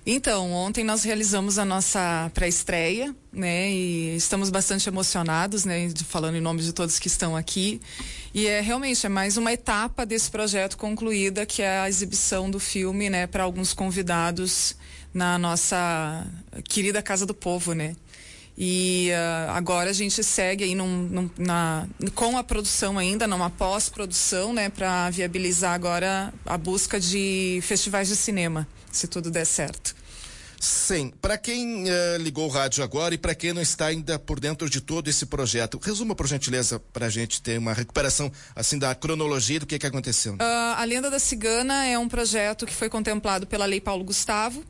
Então, ontem nós realizamos a nossa pré-estreia, né? E estamos bastante emocionados, né? Falando em nome de todos que estão aqui. E realmente mais uma etapa desse projeto concluída, que é a exibição do filme, né? Para alguns convidados na nossa querida Casa do Povo, né? E agora a gente segue aí com a produção ainda, numa pós-produção, né? Para viabilizar agora a busca de festivais de cinema, se tudo der certo. Sim, para quem ligou o rádio agora e para quem não está ainda por dentro de todo esse projeto, resuma por gentileza para a gente ter uma recuperação assim da cronologia do que aconteceu. A Lenda da Cigana é um projeto que foi contemplado pela Lei Paulo Gustavo.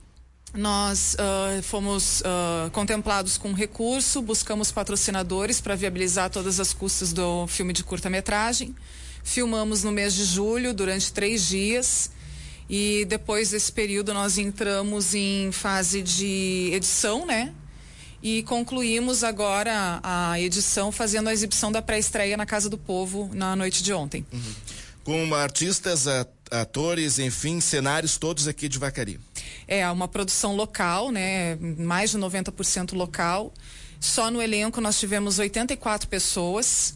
Nós fomos contemplados com recurso, buscamos patrocinadores para viabilizar todas as custas do filme de curta-metragem. Filmamos no mês de julho, durante 3 dias. E depois desse período nós entramos em fase de edição, né? E concluímos agora a edição fazendo a exibição da pré-estreia na Casa do Povo na noite de ontem. Uhum. Com artistas, atores, enfim, cenários todos aqui de Vacaria. É uma produção local, né? Mais de 90% local. Só no elenco nós tivemos 84 pessoas.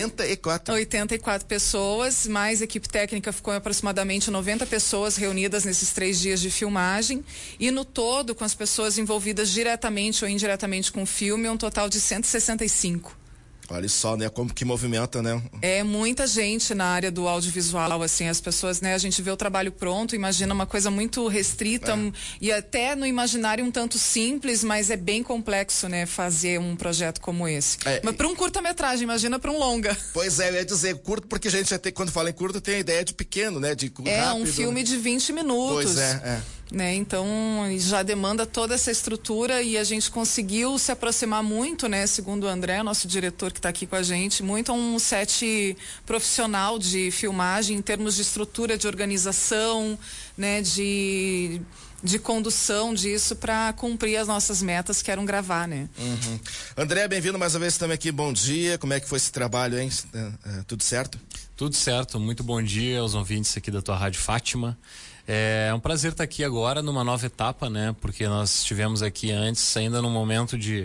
84 pessoas, mais equipe técnica ficou aproximadamente 90 pessoas reunidas nesses 3 dias de filmagem. E no todo, com as pessoas envolvidas diretamente ou indiretamente com o filme, um total de 165. Olha só, né, como que movimenta, né? É muita gente na área do audiovisual, assim, as pessoas, né, a gente vê o trabalho pronto, imagina uma coisa muito restrita e até no imaginário um tanto simples, mas é bem complexo, né, fazer um projeto como esse. Mas para um curta-metragem, imagina para um longa. Pois é, eu ia dizer curto, porque a gente já tem, quando fala em curto, tem a ideia de pequeno, né, de rápido. É um filme de 20 minutos. Pois é. Né? Então já demanda toda essa estrutura e a gente conseguiu se aproximar muito, né? Segundo o André, nosso diretor que está aqui com a gente, muito a um set profissional de filmagem em termos de estrutura, de organização, né? De condução disso para cumprir as nossas metas, que eram gravar, né? Uhum. André, bem-vindo mais uma vez também aqui, bom dia, como é que foi esse trabalho, hein? Tudo certo? Tudo certo, muito bom dia aos ouvintes aqui da tua Rádio Fátima. É um prazer estar aqui agora numa nova etapa, né? Porque nós estivemos aqui antes ainda num momento de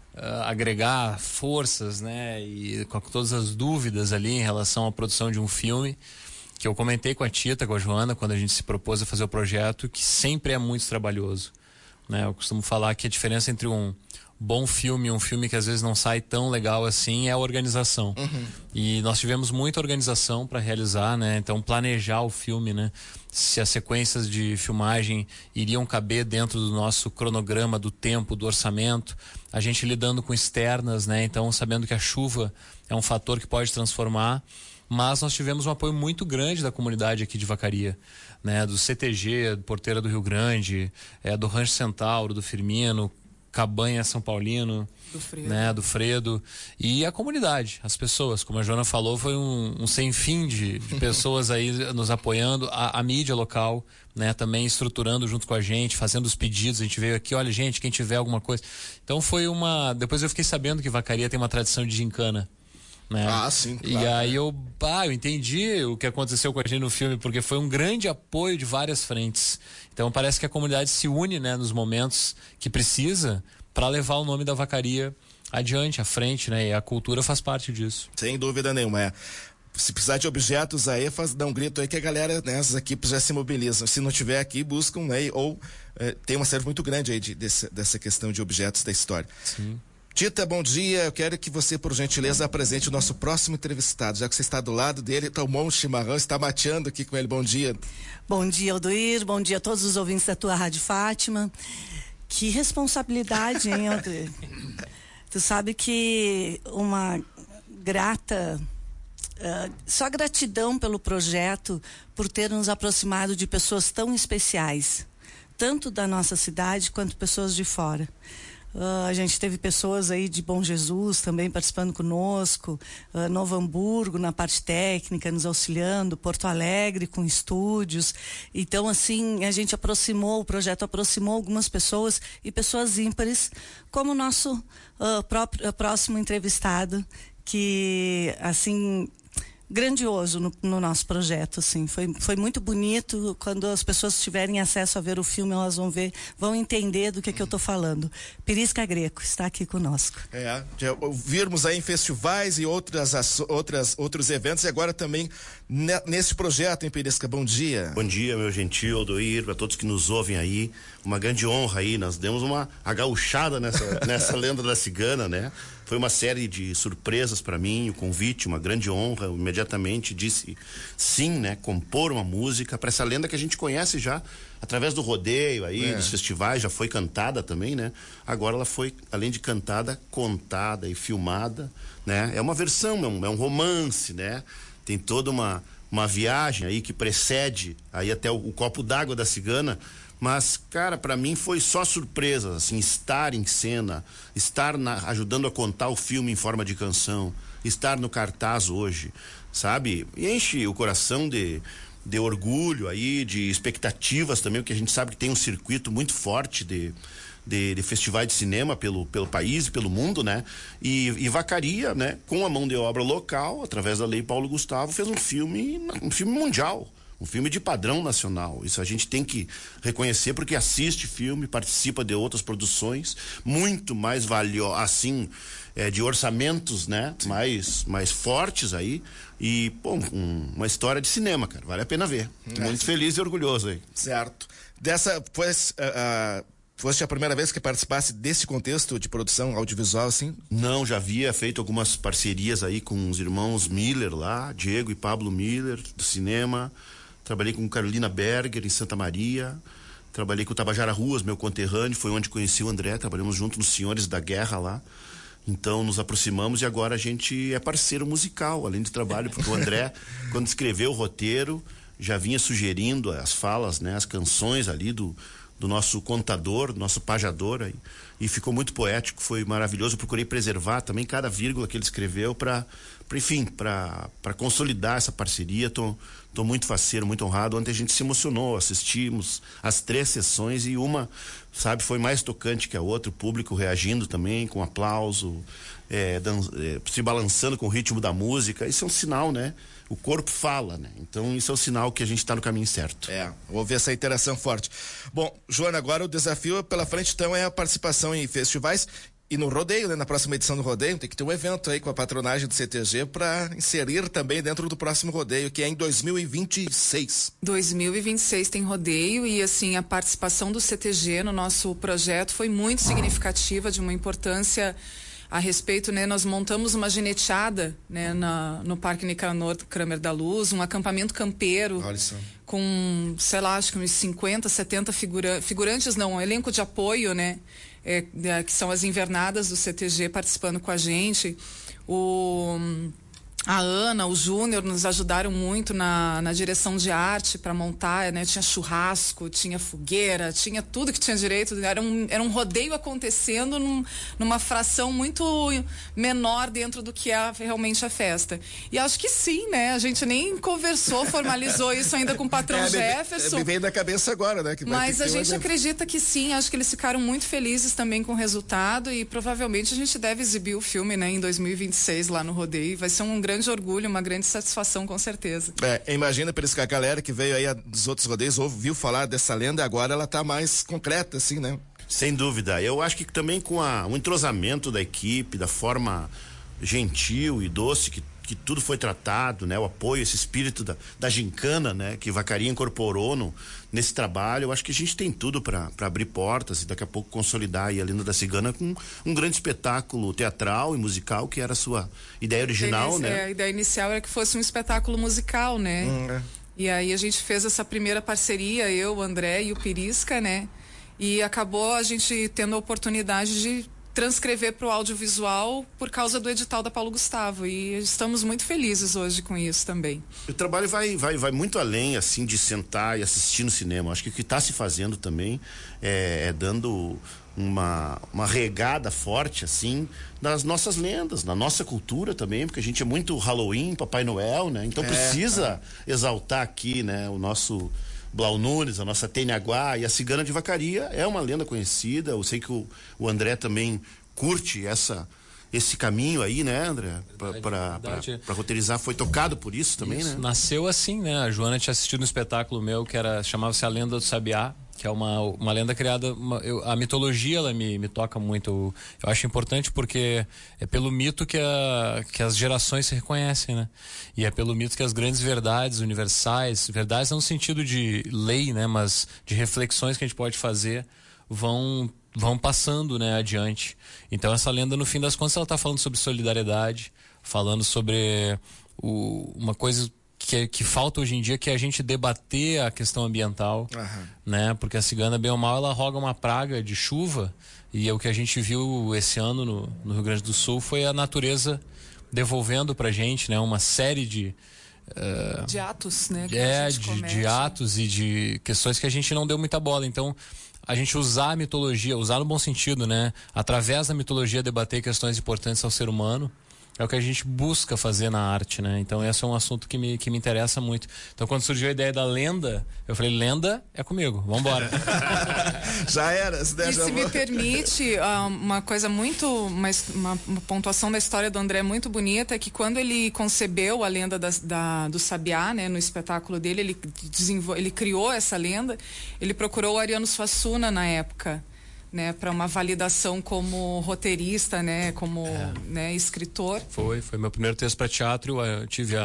agregar forças, né? E com todas as dúvidas ali em relação à produção de um filme, que eu comentei com a Tita, com a Joana, quando a gente se propôs a fazer o projeto, que sempre é muito trabalhoso, né? Eu costumo falar que a diferença entre um bom filme e um filme que às vezes não sai tão legal assim é a organização. Uhum. E nós tivemos muita organização para realizar, né? Então planejar o filme, né? Se as sequências de filmagem iriam caber dentro do nosso cronograma, do tempo, do orçamento, a gente lidando com externas, né? Então sabendo que a chuva é um fator que pode transformar, mas nós tivemos um apoio muito grande da comunidade aqui de Vacaria, né? Do CTG, do Porteira do Rio Grande, do Rancho Centauro, do Firmino, Cabanha São Paulino, do Fredo e a comunidade, as pessoas, como a Joana falou, foi um sem fim de pessoas aí nos apoiando, a mídia local, né, também estruturando junto com a gente, fazendo os pedidos. A gente veio aqui, olha gente, quem tiver alguma coisa. Então depois eu fiquei sabendo que Vacaria tem uma tradição de gincana, né? Sim, claro. E aí eu entendi o que aconteceu com a gente no filme, porque foi um grande apoio de várias frentes. Então parece que a comunidade se une, né, nos momentos que precisa para levar o nome da Vacaria adiante, à frente, né? E a cultura faz parte disso. Sem dúvida nenhuma, Se precisar de objetos aí, dá um grito aí que a galera, né, as equipes já se mobilizam. Se não tiver aqui, buscam, né? Ou tem uma série muito grande aí dessa questão de objetos da história. Sim. Tita, bom dia. Eu quero que você, por gentileza, apresente o nosso próximo entrevistado. Já que você está do lado dele, tomou um chimarrão, está mateando aqui com ele. Bom dia. Bom dia, Aldoir. Bom dia a todos os ouvintes da tua Rádio Fátima. Que responsabilidade, hein, Aldoir? Tu sabe que uma grata... só gratidão pelo projeto, por ter nos aproximado de pessoas tão especiais, tanto da nossa cidade quanto pessoas de fora. A gente teve pessoas aí de Bom Jesus também participando conosco, Novo Hamburgo na parte técnica, nos auxiliando, Porto Alegre com estúdios. Então, assim, a gente o projeto aproximou algumas pessoas e pessoas ímpares, como o nosso próximo entrevistado, que, assim, grandioso no nosso projeto, assim. Foi muito bonito. Quando as pessoas tiverem acesso a ver o filme, elas vão entender do que eu estou falando. Pirisca Greco está aqui conosco. Já ouvirmos aí em festivais e outros eventos, e agora também nesse projeto em Pirisca. Bom dia. Bom dia, meu gentil Aldoir, para todos que nos ouvem aí. Uma grande honra aí. Nós demos uma agauchada nessa lenda da cigana, né? Foi uma série de surpresas para mim, o convite, uma grande honra. Eu imediatamente disse sim, né? Compor uma música para essa lenda que a gente conhece já através do rodeio aí, dos festivais, já foi cantada também, né? Agora ela foi, além de cantada, contada e filmada, né? É uma versão, é um romance, né? Tem toda uma viagem aí que precede aí até o copo d'água da cigana. Mas, cara, pra mim foi só surpresa, assim, estar em cena, estar ajudando a contar o filme em forma de canção, estar no cartaz hoje, sabe? E enche o coração de orgulho aí, de expectativas também, porque a gente sabe que tem um circuito muito forte de festivais de cinema pelo país e pelo mundo, né? E Vacaria, né, com a mão de obra local, através da Lei Paulo Gustavo, fez um filme mundial. Um filme de padrão nacional. Isso a gente tem que reconhecer, porque assiste filme, participa de outras produções muito mais assim, de orçamentos, né? Mais fortes aí. E, pô, uma história de cinema, cara. Vale a pena ver. Tô muito feliz e orgulhoso aí. Certo. Foste a primeira vez que participasse desse contexto de produção audiovisual, assim? Não, já havia feito algumas parcerias aí com os irmãos Miller lá, Diego e Pablo Miller, do cinema. Trabalhei com Carolina Berger em Santa Maria, trabalhei com o Tabajara Ruas, meu conterrâneo, foi onde conheci o André, trabalhamos junto nos Senhores da Guerra lá. Então nos aproximamos e agora a gente é parceiro musical, além de trabalho, porque o André, quando escreveu o roteiro, já vinha sugerindo as falas, né, as canções ali do nosso contador, do nosso pajador aí, e ficou muito poético, foi maravilhoso. Eu procurei preservar também cada vírgula que ele escreveu para consolidar essa parceria. Tô muito faceiro, muito honrado. Ontem a gente se emocionou, assistimos as 3 sessões e uma, sabe, foi mais tocante que a outra, o público reagindo também, com aplauso, se balançando com o ritmo da música. Isso é um sinal, né? O corpo fala, né? Então isso é um sinal que a gente está no caminho certo. Houve essa interação forte. Bom, Joana, agora o desafio pela frente então é a participação em festivais e no rodeio, né? Na próxima edição do rodeio tem que ter um evento aí com a patronagem do CTG para inserir também dentro do próximo rodeio, que é em 2026. 2026 tem rodeio e assim a participação do CTG no nosso projeto foi muito significativa, de uma importância a respeito, né? Nós montamos uma gineteada, né, no Parque Nicanor Kramer da Luz, um acampamento campeiro com, sei lá, acho que uns 50, 70 figurantes, não, um elenco de apoio, né? Que são as invernadas do CTG participando com a gente. A Ana, o Júnior nos ajudaram muito na direção de arte para montar, né? Tinha churrasco, tinha fogueira, tinha tudo que tinha direito. Era um rodeio acontecendo numa fração muito menor dentro do que é realmente a festa. E acho que sim, né? A gente nem conversou, formalizou isso ainda com o patrão Jefferson. Me veio da cabeça agora, né? Mas a gente acredita que sim, acho que eles ficaram muito felizes também com o resultado e provavelmente a gente deve exibir o filme, né, em 2026 lá no rodeio. Vai ser um grande orgulho, uma grande satisfação, com certeza. Imagina por isso que a galera que veio aí dos outros rodeios ouviu falar dessa lenda, agora ela tá mais concreta, assim, né? Sem dúvida. Eu acho que também com o entrosamento da equipe, da forma gentil e doce que tudo foi tratado, né? O apoio, esse espírito da gincana, né? Que Vacaria incorporou nesse trabalho. Eu acho que a gente tem tudo para abrir portas e daqui a pouco consolidar aí a Lenda da Cigana com um grande espetáculo teatral e musical, que era a sua ideia original, né? A ideia inicial era que fosse um espetáculo musical, né? E aí a gente fez essa primeira parceria, eu, o André e o Pirisca, né? E acabou a gente tendo a oportunidade de transcrever para o audiovisual por causa do edital da Paulo Gustavo, e estamos muito felizes hoje com isso também. O trabalho vai muito além, assim, de sentar e assistir no cinema. Acho que o que está se fazendo também é dando uma regada forte, assim, nas nossas lendas, na nossa cultura também, porque a gente é muito Halloween, Papai Noel, né? Então precisa exaltar aqui, né, o nosso Blau Nunes, a nossa Têniaguá, e a Cigana de Vacaria é uma lenda conhecida. Eu sei que o André também curte esse caminho aí, né, André? Para roteirizar, foi tocado por isso também, né? Nasceu assim, né? A Joana tinha assistido um espetáculo meu que chamava-se A Lenda do Sabiá, que é uma lenda criada, a mitologia ela me toca muito. Eu acho importante porque é pelo mito que as gerações se reconhecem, né? E é pelo mito que as grandes verdades universais, verdades não no sentido de lei, né? Mas de reflexões que a gente pode fazer, vão passando, né, adiante. Então essa lenda, no fim das contas, ela está falando sobre solidariedade, falando sobre uma coisa que falta hoje em dia, que é a gente debater a questão ambiental, né? Porque a cigana, bem ou mal, ela roga uma praga de chuva, e o que a gente viu esse ano no Rio Grande do Sul foi a natureza devolvendo pra gente, né? Uma série de atos, né? De atos e de questões que a gente não deu muita bola. Então, a gente usar a mitologia, usar no bom sentido, né? Através da mitologia, debater questões importantes ao ser humano, é o que a gente busca fazer na arte, né? Então esse é um assunto que me interessa muito. Então quando surgiu a ideia da lenda, eu falei, lenda é comigo, vambora. Já era. Se me permite, uma coisa muito, uma pontuação da história do André muito bonita, é que quando ele concebeu a lenda do Sabiá, né, no espetáculo dele, ele criou essa lenda, ele procurou o Ariano Suassuna na época, né, para uma validação como roteirista, né, como né, escritor. Foi meu primeiro texto para teatro. Eu tive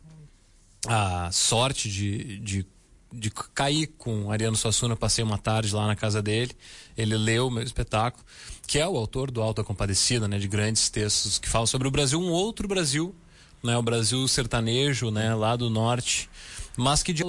a sorte de cair com Ariano Suassuna. Passei uma tarde lá na casa dele. Ele leu o meu espetáculo, que é o autor do Alta Compadecida, né, de grandes textos que falam sobre o Brasil, um outro Brasil, né, o Brasil sertanejo, né, lá do norte, mas que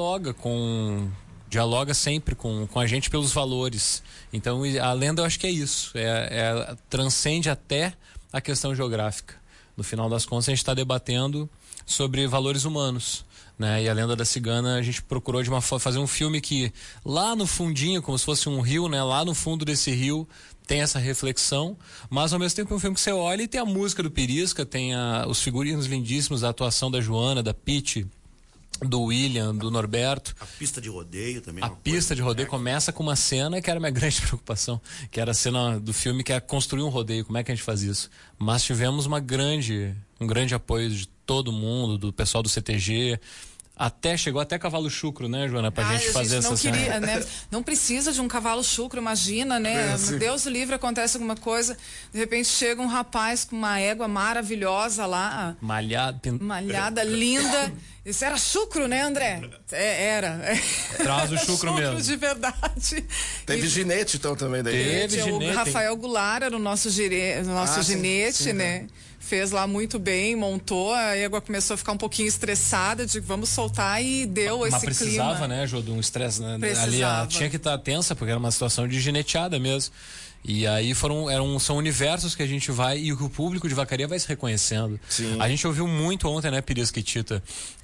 dialoga sempre com a gente pelos valores. Então a lenda, eu acho que é isso, transcende até a questão geográfica. No final das contas, a gente está debatendo sobre valores humanos, né? E a lenda da cigana, a gente procurou fazer um filme que lá no fundinho, como se fosse um rio, né? Lá no fundo desse rio tem essa reflexão, mas ao mesmo tempo é um filme que você olha e tem a música do Pirisca, tem os figurinos lindíssimos da atuação da Joana, da Pitty, do William, do Norberto. A pista de rodeio também. A pista de rodeio começa com uma cena que era a minha grande preocupação, que era a cena do filme que é construir um rodeio. Como é que a gente faz isso? Mas tivemos um grande apoio de todo mundo, do pessoal do CTG. Chegou até cavalo chucro, né, Joana, pra gente fazer essa cena. Né? Não precisa de um cavalo chucro, imagina, né? Deus o livre, acontece alguma coisa, de repente chega um rapaz com uma égua maravilhosa lá. Malhada, linda. Isso era chucro, né, André? Era. Traz o chucro mesmo. De verdade. Teve ginete, então, também daí. Teve ginete. O Rafael Goulart era o nosso ginete, sim, né? Fez lá muito bem, montou, a égua começou a ficar um pouquinho estressada, de vamos soltar, e deu esse clima. Mas precisava, né, Jô, de um estresse, né? Ali ela tinha que estar tensa, porque era uma situação de gineteada mesmo. E aí são universos que a gente vai, e o público de Vacaria vai se reconhecendo. Sim. A gente ouviu muito ontem, né, Pirisca e Tita,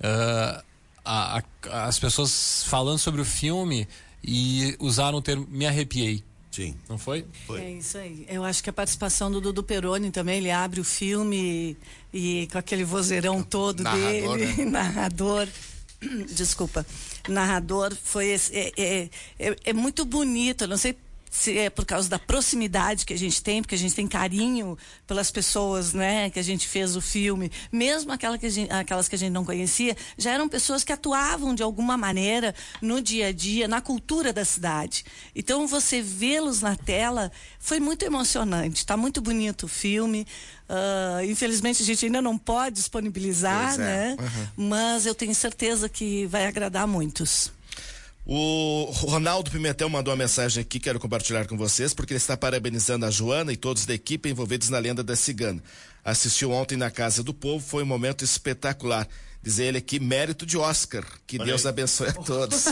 as pessoas falando sobre o filme e usaram o termo "me arrepiei". Sim. Não foi? Foi. É isso aí. Eu acho que a participação do Dudu Peroni também, ele abre o filme e com aquele vozeirão todo narrador, dele, né? narrador. Desculpa. Narrador foi é muito bonito. Eu não sei se é por causa da proximidade que a gente tem, porque a gente tem carinho pelas pessoas, né, que a gente fez o filme, mesmo aquelas que a gente não conhecia, já eram pessoas que atuavam de alguma maneira no dia a dia, na cultura da cidade. Então você vê-los na tela foi muito emocionante. Está muito bonito o filme. Infelizmente a gente ainda não pode disponibilizar, né? Mas eu tenho certeza que vai agradar a muitos. O Ronaldo Pimentel mandou uma mensagem aqui, quero compartilhar com vocês, porque ele está parabenizando a Joana e todos da equipe envolvidos na lenda da cigana. Assistiu ontem na Casa do Povo, foi um momento espetacular. Diz ele aqui, mérito de Oscar. Que Deus abençoe a todos.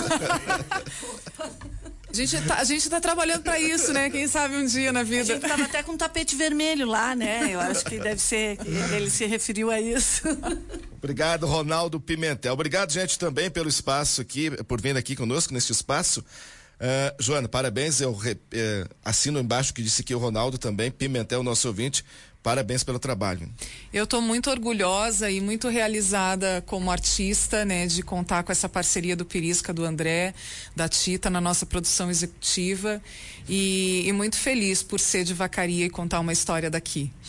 A gente tá trabalhando para isso, né? Quem sabe um dia na vida. A gente tava até com um tapete vermelho lá, né? Eu acho que deve ser, ele se referiu a isso. Obrigado, Ronaldo Pimentel. Obrigado, gente, também pelo espaço aqui, por vir aqui conosco neste espaço. Joana, parabéns. Eu assino embaixo que disse aqui o Ronaldo também, Pimentel, nosso ouvinte. Parabéns pelo trabalho. Eu estou muito orgulhosa e muito realizada como artista, né, de contar com essa parceria do Pirisca, do André, da Tita na nossa produção executiva, e muito feliz por ser de Vacaria e contar uma história daqui.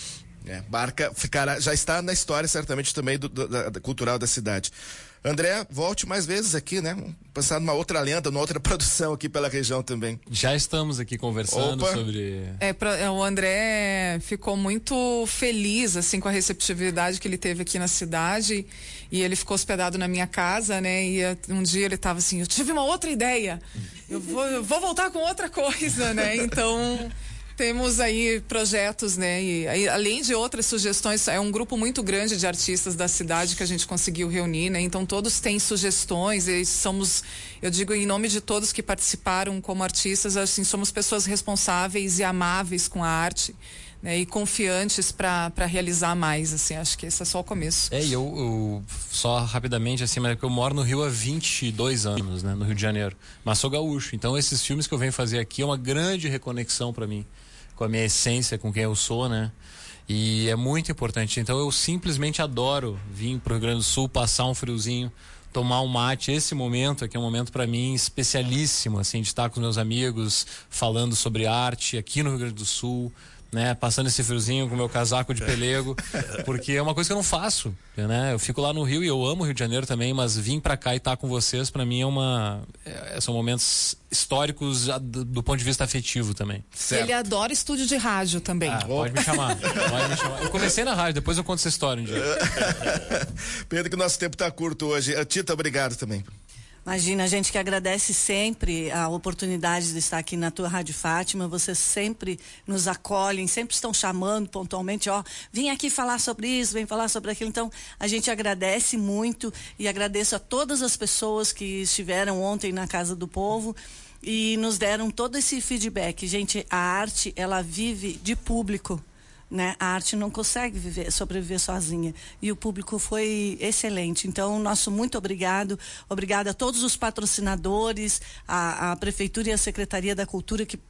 Barca já está na história certamente também da cultural da cidade. André, volte mais vezes aqui, né? Pensar numa outra lenda, numa outra produção aqui pela região também. Já estamos aqui conversando sobre... O André ficou muito feliz, assim, com a receptividade que ele teve aqui na cidade, e ele ficou hospedado na minha casa, né? E um dia ele estava assim, eu tive uma outra ideia, eu vou voltar com outra coisa, né? Então... Temos aí projetos, né? E aí, além de outras sugestões, é um grupo muito grande de artistas da cidade que a gente conseguiu reunir, né? Então todos têm sugestões e eu digo em nome de todos que participaram como artistas, assim, somos pessoas responsáveis e amáveis com a arte, né? E confiantes para realizar mais, assim, acho que esse é só o começo. Eu só rapidamente, assim, mas é que eu moro no Rio há 22 anos, né? No Rio de Janeiro, mas sou gaúcho, então esses filmes que eu venho fazer aqui é uma grande reconexão para mim, com a minha essência, com quem eu sou, né? E é muito importante. Então eu simplesmente adoro vir pro Rio Grande do Sul, passar um friozinho, tomar um mate. Esse momento aqui é um momento para mim especialíssimo, assim, de estar com meus amigos, falando sobre arte aqui no Rio Grande do Sul, né? Passando esse friozinho com meu casaco de pelego, porque é uma coisa que eu não faço, né? Eu fico lá no Rio e eu amo o Rio de Janeiro também, mas vir pra cá e estar com vocês, pra mim são momentos históricos do ponto de vista afetivo também. Certo. Ele adora estúdio de rádio também. Pode me chamar. Eu comecei na rádio, depois eu conto essa história um dia. Pedro, que o nosso tempo tá curto hoje. Tita, obrigado também. Imagina, a gente que agradece sempre a oportunidade de estar aqui na tua Rádio Fátima. Vocês sempre nos acolhem, sempre estão chamando pontualmente, vem aqui falar sobre isso, vem falar sobre aquilo. Então, a gente agradece muito e agradeço a todas as pessoas que estiveram ontem na Casa do Povo e nos deram todo esse feedback. Gente, a arte, ela vive de público, né? A arte não consegue sobreviver sozinha, e o público foi excelente. Então, nosso muito obrigada a todos os patrocinadores, a Prefeitura e a Secretaria da Cultura que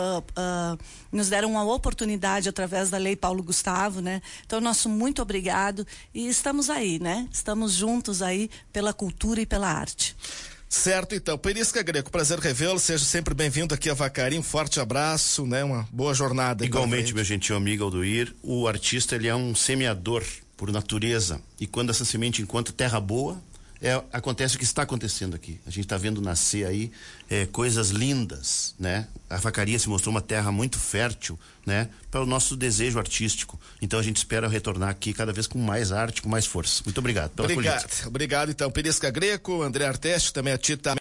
nos deram uma oportunidade através da Lei Paulo Gustavo, né? Então, nosso muito obrigado, e estamos aí, né? Estamos juntos aí pela cultura e pela arte. Certo, então. Perisca Greco, prazer revê-lo, seja sempre bem-vindo aqui a Vacaria, um forte abraço, né? Uma boa jornada. Igualmente, meu gentil amigo Aldoir, o artista, ele é um semeador por natureza, e quando essa semente encontra terra boa, acontece o que está acontecendo aqui. A gente está vendo nascer aí coisas lindas, né? A Vacaria se mostrou uma terra muito fértil, né? Para o nosso desejo artístico. Então a gente espera retornar aqui cada vez com mais arte, com mais força. Muito obrigado pela colheita. Obrigado, então. Perisca Greco, André Arteste, também a Tita